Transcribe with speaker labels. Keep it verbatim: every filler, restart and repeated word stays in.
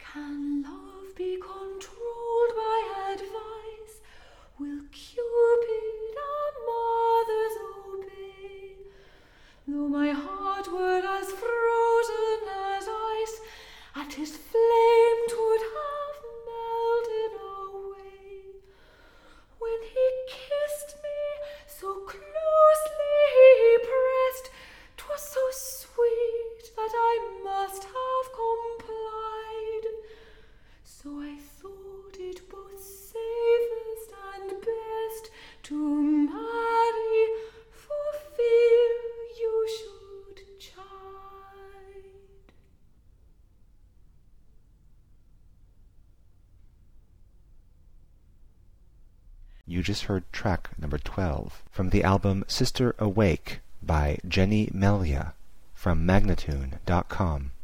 Speaker 1: Can love be controlled by advice? Will Cupid a mother's obey? Though my heart were as frozen as ice, at his flame 'twould have melted away. When he kissed me, so closely he pressed, 'twas so sweet that I must have complied. So I thought it both safest and best to marry, for fear you should chide.
Speaker 2: You just heard track number twelve from the album Sister Awake by Jenny Melia from Magnatune dot com.